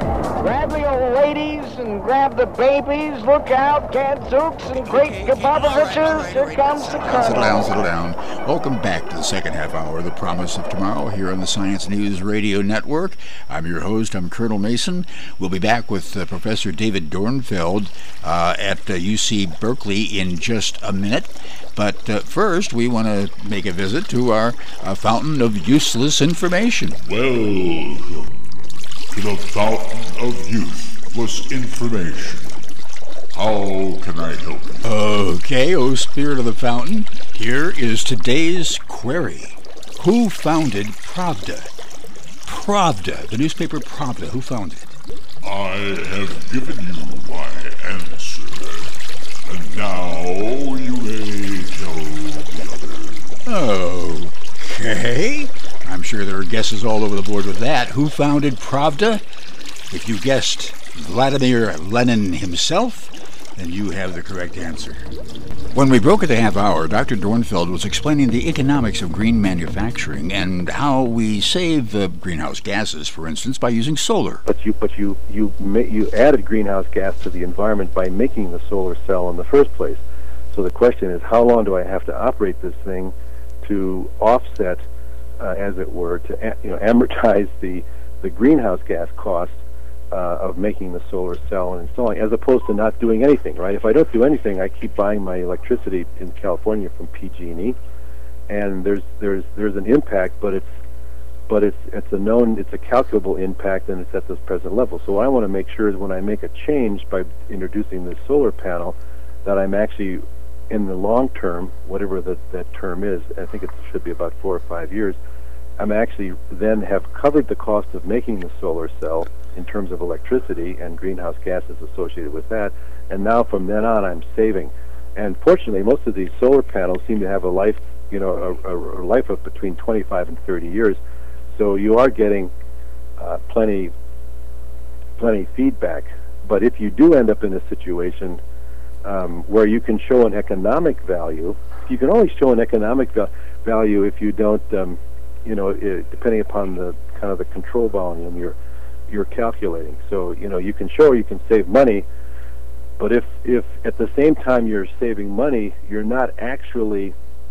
Grab the old ladies and grab the babies. Look out, Gadzooks and great Gaboviches. Here comes the colonel. Settle down. Welcome back to the second half hour of The Promise of Tomorrow here on the Science News Radio Network. I'm your host. I'm Colonel Mason. We'll be back with Professor David Dornfeld at UC Berkeley in just a minute. But first, we want to make a visit to our fountain of useless information. Welcome to the fountain of useless information. How can I help you? Okay, oh spirit of the fountain, here is today's query. Who founded Pravda? Pravda, the newspaper Pravda, who founded it? I have given you my answer, and now you may tell the others. Okay. I'm sure there are guesses all over the board with that. Who founded Pravda? If you guessed Vladimir Lenin himself, then you have the correct answer. When we broke at the half hour, Dr. Dornfeld was explaining the economics of green manufacturing and how we save greenhouse gases, for instance, by using solar. But you added greenhouse gas to the environment by making the solar cell in the first place. So the question is, how long do I have to operate this thing to offset, as it were, to amortize the greenhouse gas cost of making the solar cell and installing, as opposed to not doing anything, right? If I don't do anything, I keep buying my electricity in California from PG&E, and there's an impact, but it's a calculable impact, and it's at this present level. So what I want to make sure is when I make a change by introducing this solar panel, that I'm actually, in the long term, whatever that term is, I think it should be about 4 or 5 years, I'm actually then have covered the cost of making the solar cell in terms of electricity and greenhouse gases associated with that, and now from then on I'm saving. And fortunately, most of these solar panels seem to have a life, a life of between 25 and 30 years, so you are getting plenty feedback. But if you do end up in a situation where you can show an economic value, you can only show an economic value if you don't, depending upon the kind of the control volume you're calculating. So you can show you can save money, but if at the same time you're saving money, you're not actually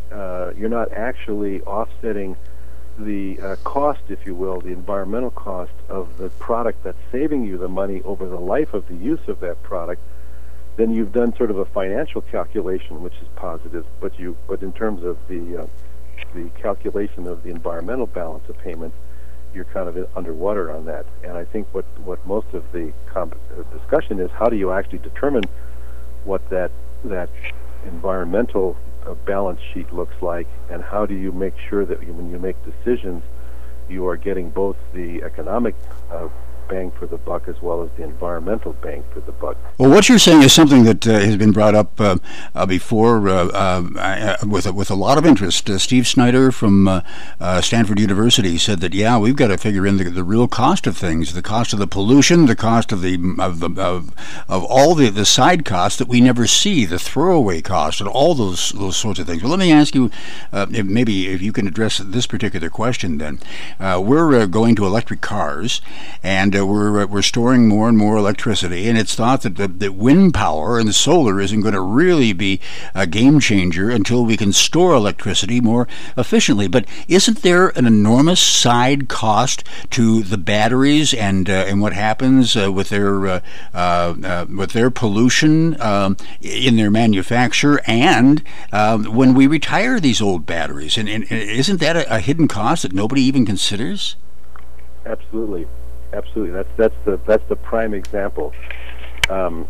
offsetting the cost, if you will, the environmental cost of the product that's saving you the money over the life of the use of that product, then you've done sort of a financial calculation, which is positive, but in terms of the calculation of the environmental balance of payments, you're kind of underwater on that. And I think what most of the discussion is, how do you actually determine what that environmental balance sheet looks like, and how do you make sure that when you make decisions, you are getting both the economic bang for the buck as well as the environmental bang for the buck. Well, what you're saying is something that has been brought up before with a lot of interest. Steve Snyder from Stanford University said that we've got to figure in the real cost of things, the cost of the pollution, the cost of all the side costs that we never see, the throwaway costs, and all those sorts of things. Well, let me ask you, if you can address this particular question. Then we're going to electric cars, and we're storing more and more electricity, and it's thought that wind power and the solar isn't going to really be a game changer until we can store electricity more efficiently. But isn't there an enormous side cost to the batteries and what happens with their pollution in their manufacture and when we retire these old batteries? And isn't that a hidden cost that nobody even considers? Absolutely. That's the prime example. So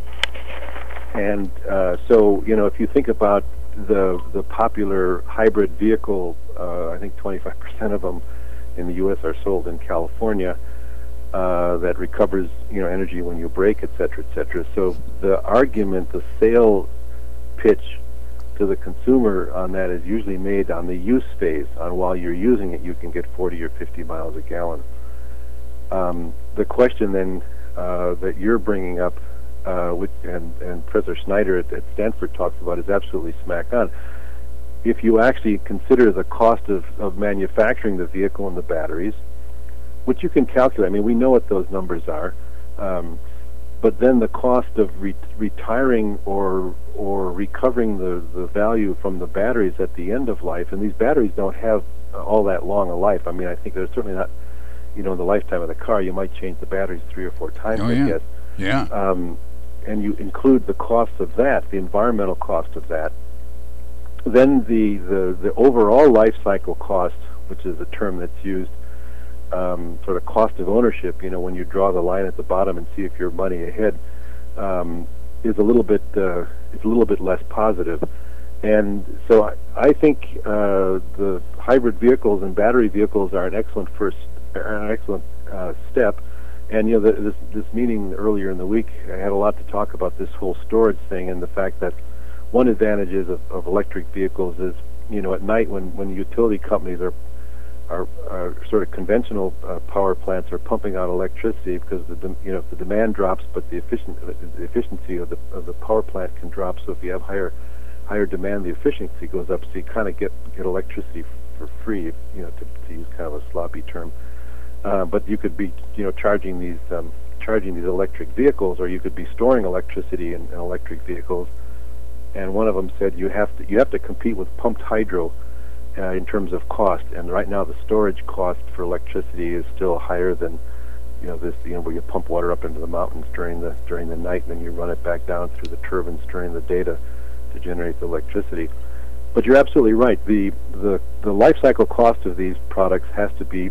if you think about the popular hybrid vehicle, I think 25% of them in the U.S. are sold in California, that recovers energy when you brake, et cetera. So the argument, the sale pitch to the consumer on that is usually made on the use phase. On while you're using it, you can get 40 or 50 miles a gallon. The question then that you're bringing up, and Professor Snyder at Stanford talks about, is absolutely smack on. If you actually consider the cost of manufacturing the vehicle and the batteries, which you can calculate, I mean, we know what those numbers are, But then the cost of retiring or recovering the value from the batteries at the end of life, and these batteries don't have all that long a life. I mean, I think they're certainly not, in the lifetime of the car, you might change the batteries 3 or 4 times, I guess. Yeah. And you include the cost of that, the environmental cost of that. Then the overall life cycle cost, which is a term that's used, sort of cost of ownership, when you draw the line at the bottom and see if you're money ahead, is a little bit less positive. And so I think the hybrid vehicles and battery vehicles are an excellent step. And this meeting earlier in the week, I had a lot to talk about this whole storage thing, and the fact that one advantage of electric vehicles is, at night when utility companies are sort of conventional power plants are pumping out electricity because if the demand drops, but the efficiency of the power plant can drop. So if you have higher demand, the efficiency goes up. So you kind of get electricity for free, to use kind of a sloppy term. But you could be charging these electric vehicles, or you could be storing electricity in electric vehicles. And one of them said you have to compete with pumped hydro in terms of cost. And right now the storage cost for electricity is still higher than where you pump water up into the mountains during the night, and then you run it back down through the turbines during the day to generate the electricity. But you're absolutely right. The life cycle cost of these products has to be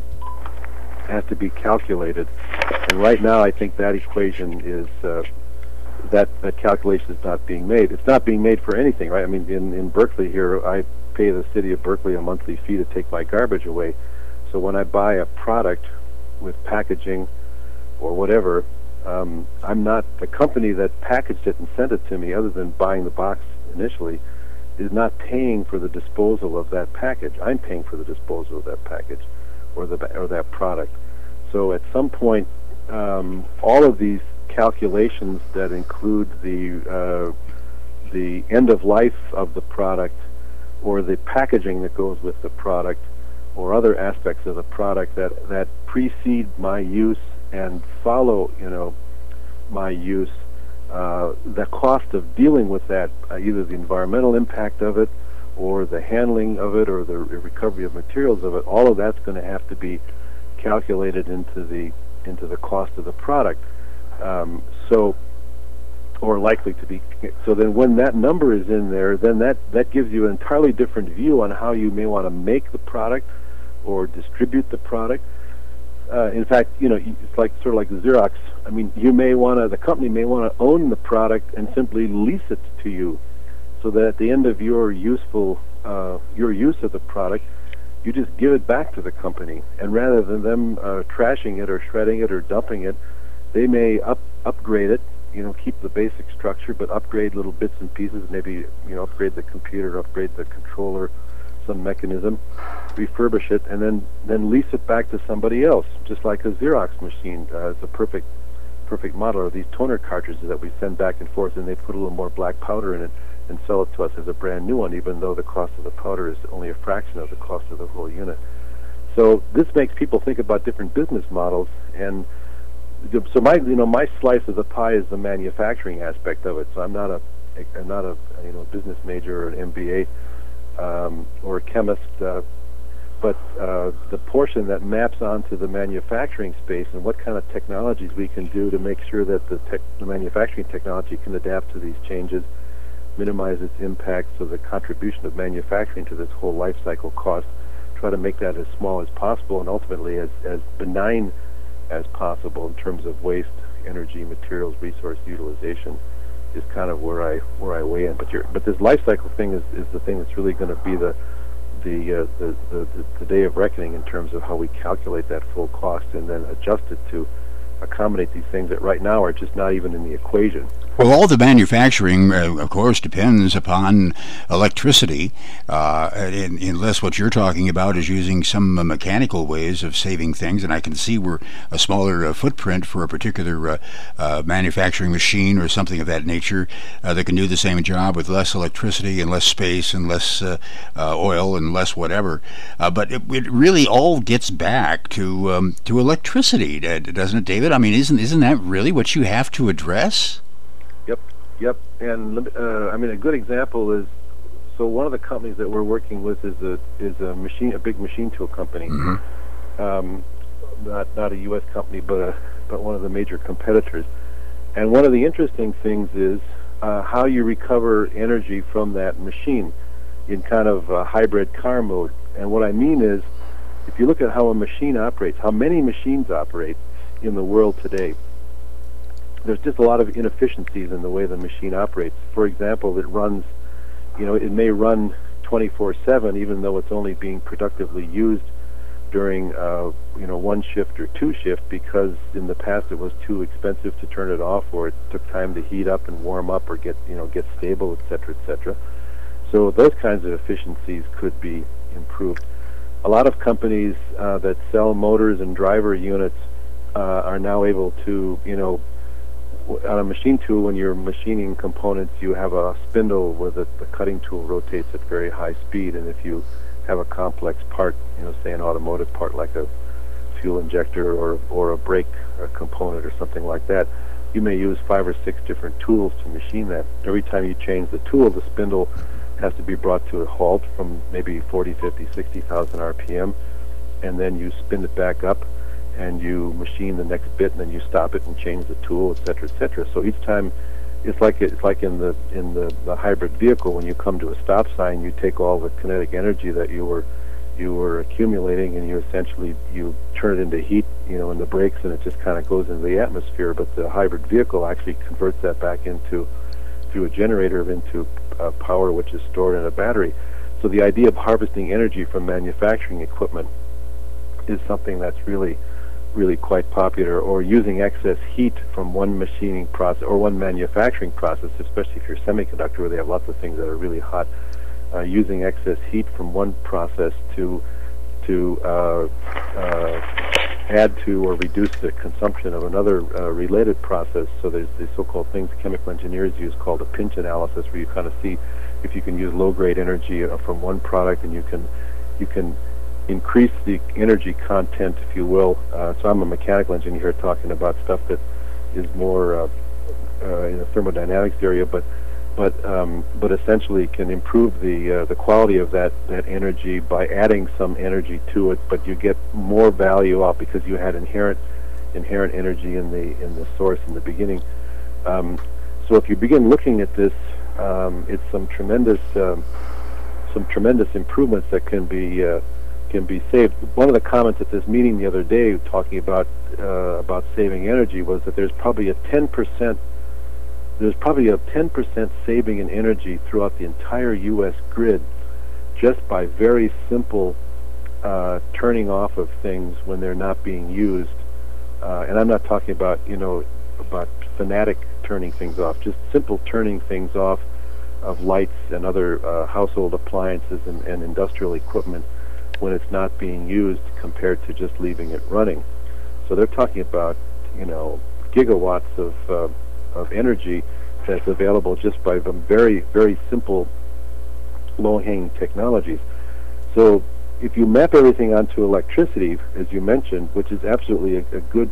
calculated. And right now I think that equation is that calculation is not being made. It's not being made for anything, right? I mean, in Berkeley here, I pay the city of Berkeley a monthly fee to take my garbage away. So when I buy a product with packaging or whatever, I'm not, the company that packaged it and sent it to me, other than buying the box initially, is not paying for the disposal of that package. I'm paying for the disposal of that package or that product. So at some point, all of these calculations that include the end of life of the product, or the packaging that goes with the product, or other aspects of the product that precede my use and follow my use, the cost of dealing with that, either the environmental impact of it, or the handling of it, or the recovery of materials of it, all of that's going to have to be calculated into the cost of the product. Or likely to be. So then when that number is in there, then that gives you an entirely different view on how you may want to make the product or distribute the product. In fact, it's sort of like Xerox. I mean, the company may want to own the product and simply lease it to you, so that at the end of your use of the product, you just give it back to the company. And rather than them trashing it or shredding it or dumping it, they may upgrade it, keep the basic structure, but upgrade little bits and pieces, maybe, upgrade the computer, upgrade the controller, some mechanism, refurbish it, and then lease it back to somebody else, just like a Xerox machine. It's a perfect model of these toner cartridges that we send back and forth, and they put a little more black powder in it and sell it to us as a brand new one, even though the cost of the powder is only a fraction of the cost of the whole unit. So this makes people think about different business models, and so my slice of the pie is the manufacturing aspect of it. So I'm not a business major or an MBA or a chemist, but the portion that maps onto the manufacturing space and what kind of technologies we can do to make sure that the manufacturing technology can adapt to these changes, minimize its impact, so the contribution of manufacturing to this whole life cycle cost, try to make that as small as possible and ultimately as benign as possible in terms of waste, energy, materials, resource utilization, is kind of where I weigh in. But this life cycle thing is the thing that's really going to be the day of reckoning in terms of how we calculate that full cost and then adjust it to accommodate these things that right now are just not even in the equation. Well, all the manufacturing, of course, depends upon electricity, unless what you're talking about is using some mechanical ways of saving things. And I can see where a smaller footprint for a particular manufacturing machine or something of that nature that can do the same job with less electricity and less space and less oil and less whatever. But it really all gets back to electricity, doesn't it, David? I mean, isn't that really what you have to address? Yep, and I mean, a good example is, so one of the companies that we're working with is a big machine tool company. Not a U.S. company, but one of the major competitors. And one of the interesting things is how you recover energy from that machine in kind of hybrid car mode. And what I mean is, if you look at how a machine operates, how many machines operate in the world today, there's just a lot of inefficiencies in the way the machine operates. For example, it runs, it may run 24/7, even though it's only being productively used during, one shift or two shift, because in the past it was too expensive to turn it off, or it took time to heat up and warm up, or get stable, etc., etc. So those kinds of efficiencies could be improved. A lot of companies that sell motors and driver units are now able to, on a machine tool, when you're machining components, you have a spindle where the cutting tool rotates at very high speed, and if you have a complex part, say an automotive part like a fuel injector or a brake component or something like that, you may use 5 or 6 different tools to machine that. Every time you change the tool, the spindle has to be brought to a halt from maybe 40, 50, 60,000 RPM, and then you spin it back up, and you machine the next bit, and then you stop it and change the tool, etc., etc. So each time, it's like in the hybrid vehicle. When you come to a stop sign, you take all the kinetic energy that you were accumulating, and you turn it into heat, in the brakes, and it just kind of goes into the atmosphere. But the hybrid vehicle actually converts that back through a generator into power, which is stored in a battery. So the idea of harvesting energy from manufacturing equipment is something that's really quite popular, or using excess heat from one machining process or one manufacturing process, especially if you're semiconductor, where they have lots of things that are really hot, using excess heat from one process to add to or reduce the consumption of another related process. So there's these so-called things chemical engineers use called a pinch analysis, where you kind of see if you can use low-grade energy from one product, and you can increase the energy content, if you will. So I'm a mechanical engineer here talking about stuff that is more in the thermodynamics area, but essentially can improve the quality of that energy by adding some energy to it. But you get more value out because you had inherent energy in the source in the beginning. So if you begin looking at this, it's some tremendous improvements that can be saved. One of the comments at this meeting the other day, talking about saving energy, was that there's probably a 10% saving in energy throughout the entire U.S. grid, just by very simple turning off of things when they're not being used. And I'm not talking about fanatic turning things off, just simple turning things off of lights and other household appliances and industrial equipment when it's not being used, compared to just leaving it running. So they're talking about gigawatts of energy that's available just by the very, very simple low-hanging technologies. So if you map everything onto electricity, as you mentioned, which is absolutely a good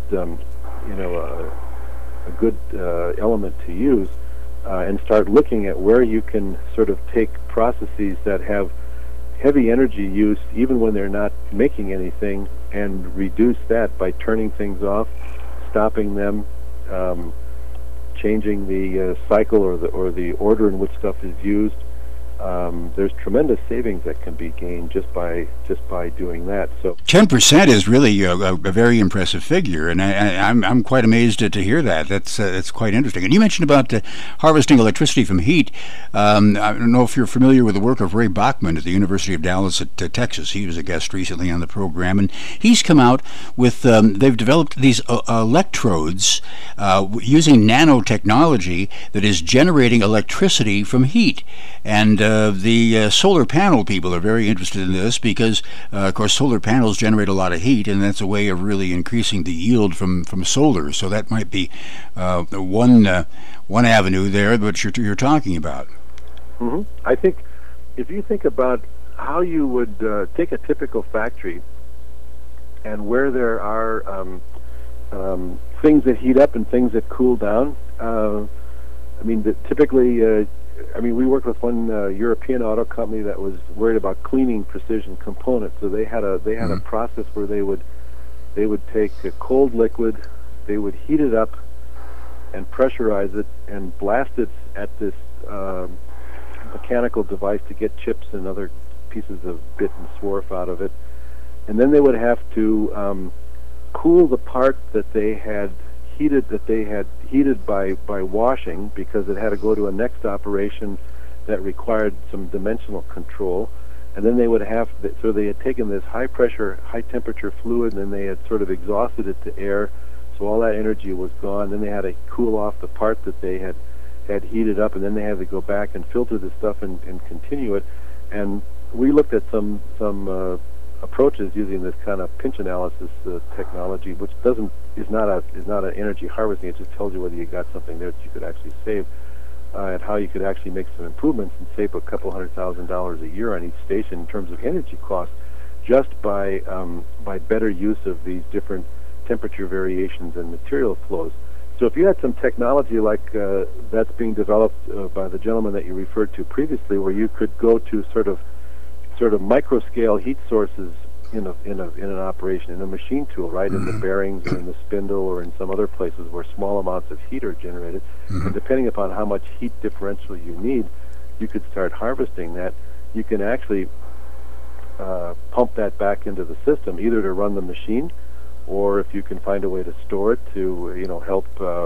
element to use, and start looking at where you can sort of take processes that have heavy energy use, even when they're not making anything, and reduce that by turning things off, stopping them, changing the cycle or the order in which stuff is used, there's tremendous savings that can be gained just by doing that. So 10% is really a very impressive figure, and I'm quite amazed to hear that. That's quite interesting. And you mentioned about harvesting electricity from heat. I don't know if you're familiar with the work of Ray Bachman at the University of Dallas at Texas. He was a guest recently on the program, and he's come out with they've developed these electrodes using nanotechnology that is generating electricity from heat. And the solar panel people are very interested in this because, of course, solar panels generate a lot of heat, and that's a way of really increasing the yield from solar. So that might be one avenue there that you're talking about. Mm-hmm. I think if you think about how you would take a typical factory and where there are things that heat up and things that cool down, typically. We worked with one European auto company that was worried about cleaning precision components. So they had a process where they would take a cold liquid, they would heat it up and pressurize it and blast it at this mechanical device to get chips and other pieces of bit and swarf out of it. And then they would have to cool the part that they had heated by washing, because it had to go to a next operation that required some dimensional control. And then they would so they had taken this high pressure, high temperature fluid, and then they had sort of exhausted it to air, so all that energy was gone. Then they had to cool off the part that they had heated up, and then they had to go back and filter the stuff and continue it. And we looked at some approaches using this kind of pinch analysis technology, which is not an energy harvesting. It just tells you whether you got something there that you could actually save, and how you could actually make some improvements and save a couple $100,000 a year on each station in terms of energy costs, just by better use of these different temperature variations and material flows. So if you had some technology like that's being developed by the gentleman that you referred to previously, where you could go to sort of micro scale heat sources in an operation, in a machine tool, right, in the bearings or in the spindle or in some other places where small amounts of heat are generated, and depending upon how much heat differential you need, you could start harvesting that. You can actually pump that back into the system, either to run the machine, or if you can find a way to store it to help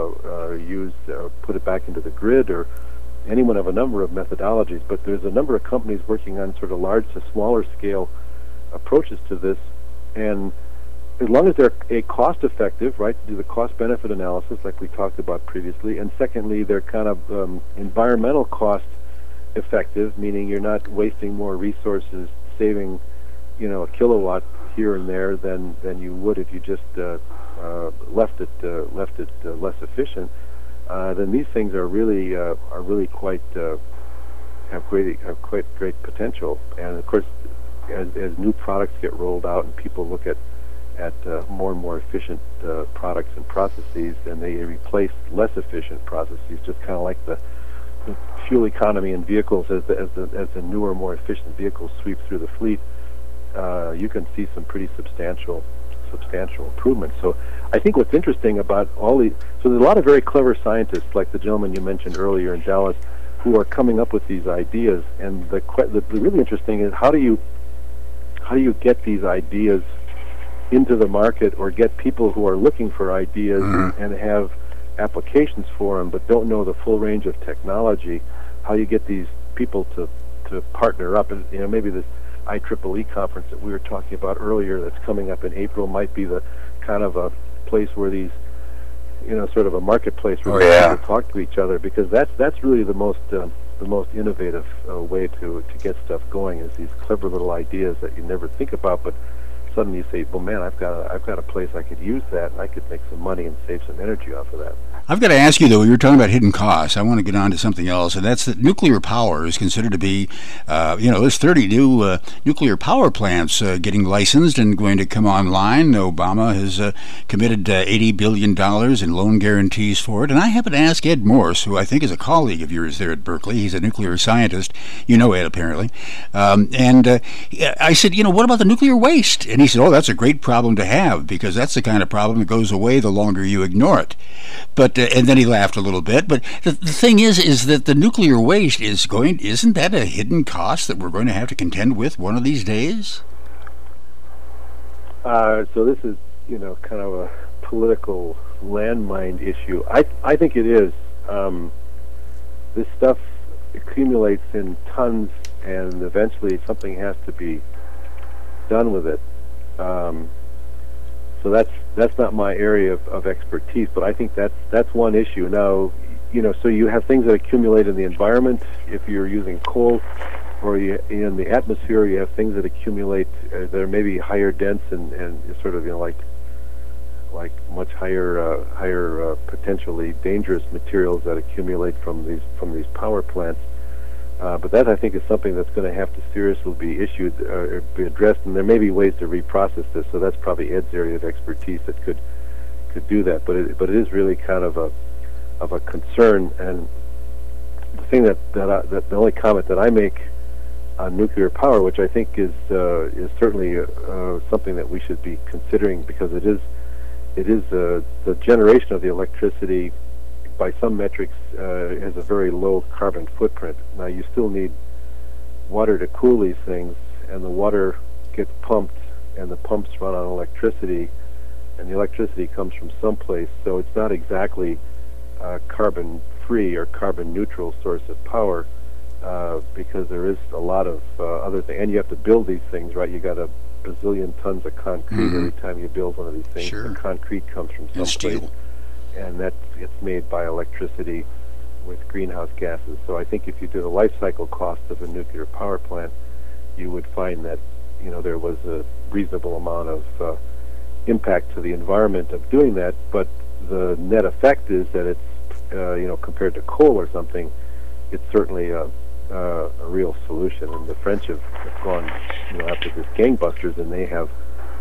put it back into the grid, or any one of a number of methodologies. But there's a number of companies working on sort of large to smaller scale approaches to this, and as long as they're cost-effective, right, do the cost-benefit analysis like we talked about previously, and secondly, they're kind of environmental cost-effective, meaning you're not wasting more resources, saving, a kilowatt here and there than you would if you just left it less efficient. Then these things are really quite have great potential. And of course, as new products get rolled out and people look at more and more efficient products and processes, and they replace less efficient processes, just kind of like the fuel economy in vehicles, as the newer, more efficient vehicles sweep through the fleet, you can see some pretty substantial improvements. So I think what's interesting about so there's a lot of very clever scientists, like the gentleman you mentioned earlier in Dallas, who are coming up with these ideas. And the really interesting is how do you get these ideas into the market, or get people who are looking for ideas and have applications for them but don't know the full range of technology, how you get these people to partner up. And maybe this IEEE conference that we were talking about earlier that's coming up in April might be the kind of a place where these, sort of a marketplace where people talk to each other, because that's really the most innovative way to get stuff going, is these clever little ideas that you never think about, but suddenly you say, well, man, I've got a place I could use that, and I could make some money and save some energy off of that. I've got to ask you, though, you were talking about hidden costs. I want to get on to something else, and that's that nuclear power is considered to be, there's 30 new nuclear power plants getting licensed and going to come online. Obama has committed $80 billion in loan guarantees for it. And I happened to ask Ed Morse, who I think is a colleague of yours there at Berkeley. He's a nuclear scientist. You know Ed, apparently. I said, what about the nuclear waste? And he said, that's a great problem to have, because that's the kind of problem that goes away the longer you ignore it. But But and then he laughed a little bit. But the thing is that the nuclear waste isn't that a hidden cost that we're going to have to contend with one of these days? So this is, kind of a political landmine issue. I think it is. This stuff accumulates in tons, and eventually something has to be done with it. So that's not my area of expertise, but I think that's one issue. Now, so you have things that accumulate in the environment. If you're using coal, or in the atmosphere, you have things that accumulate that are maybe higher dense and sort of like much higher potentially dangerous materials that accumulate from these power plants. But that, I think, is something that's going to have to seriously be issued or be addressed, and there may be ways to reprocess this. So that's probably Ed's area of expertise that could do that. But it is really kind of a concern. And the thing that the only comment that I make on nuclear power, which I think is certainly something that we should be considering, because it is the generation of the electricity, by some metrics, has a very low carbon footprint. Now, you still need water to cool these things, and the water gets pumped, and the pumps run on electricity, and the electricity comes from someplace, so it's not exactly a carbon-free or carbon-neutral source of power, because there is a lot of other things. And you have to build these things, right? You got a bazillion tons of concrete every time you build one of these things. Sure. The concrete comes from someplace. Steel. And that gets made by electricity with greenhouse gases. So I think if you do the life cycle cost of a nuclear power plant, you would find that there was a reasonable amount of impact to the environment of doing that. But the net effect is that it's compared to coal or something, it's certainly a real solution. And the French have gone after this gangbusters, and they have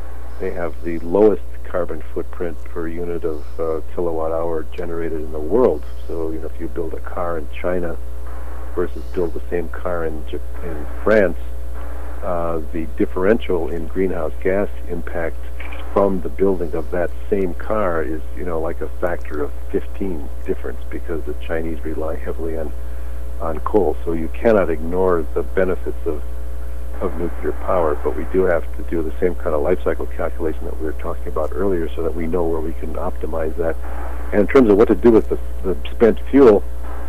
the lowest carbon footprint per unit of kilowatt hour generated in the world. So if you build a car in China versus build the same car in France, the differential in greenhouse gas impact from the building of that same car is like a factor of 15 difference, because the Chinese rely heavily on coal. So you cannot ignore the benefits of nuclear power, but we do have to do the same kind of life cycle calculation that we were talking about earlier, so that we know where we can optimize that. And in terms of what to do with the spent fuel,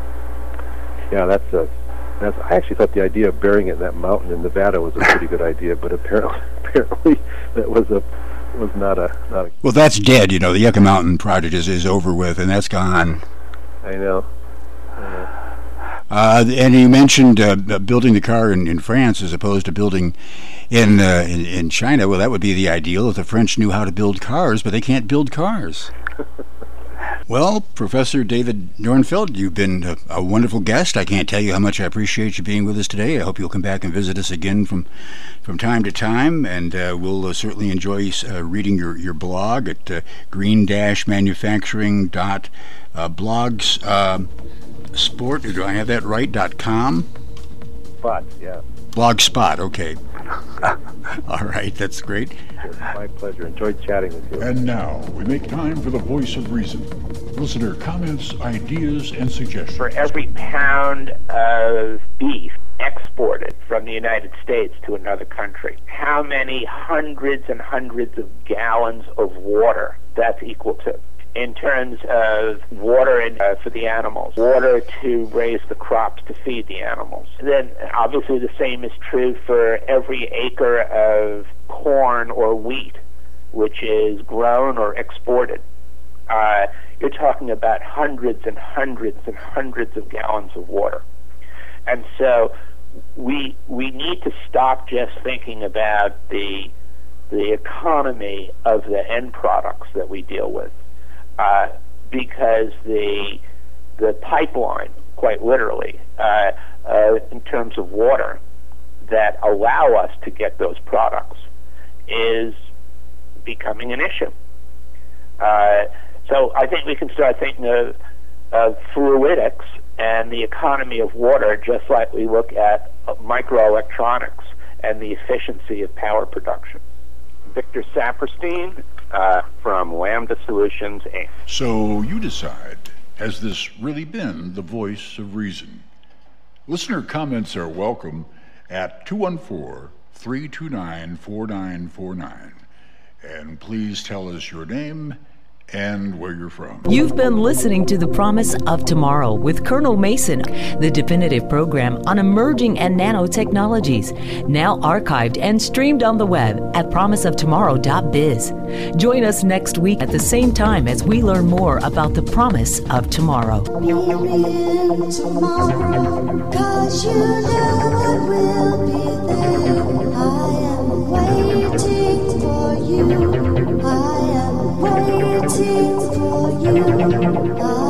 that's I actually thought the idea of burying it in that mountain in Nevada was a pretty good idea, but apparently that was not a. Well, that's dead. The Yucca Mountain project is over with, and that's gone. I know. And you mentioned building the car in France as opposed to building in China. Well, that would be the ideal if the French knew how to build cars, but they can't build cars. Well, Professor David Nordenfeld, you've been a wonderful guest. I can't tell you how much I appreciate you being with us today. I hope you'll come back and visit us again from time to time, and we'll certainly enjoy reading your blog at green-manufacturing.blogs. Sport, do I have that right? .com? Spot, yeah. Blogspot, okay. All right, that's great. My pleasure. Enjoyed chatting with you. And now, we make time for the voice of reason. Listener comments, ideas, and suggestions. For every pound of beef exported from the United States to another country, how many hundreds and hundreds of gallons of water that's equal to? In terms of water for the animals, water to raise the crops to feed the animals. Then obviously the same is true for every acre of corn or wheat which is grown or exported. You're talking about hundreds and hundreds and hundreds of gallons of water. And so we need to stop just thinking about the economy of the end products that we deal with. Because the pipeline, quite literally, in terms of water that allow us to get those products, is becoming an issue. So I think we can start thinking of fluidics and the economy of water just like we look at microelectronics and the efficiency of power production. Victor Saperstein from Lambda Solutions, Inc. So you decide, Has this really been the voice of reason? Listener comments are welcome at 214-329-4949. And please tell us your name and where you're from. You've been listening to The Promise of Tomorrow with Colonel Mason, the definitive program on emerging and nanotechnologies, now archived and streamed on the web at promiseoftomorrow.biz. Join us next week at the same time as we learn more about the promise of tomorrow. We're in tomorrow, 'cause you know I will be there. I am waiting for you. I am waiting for you.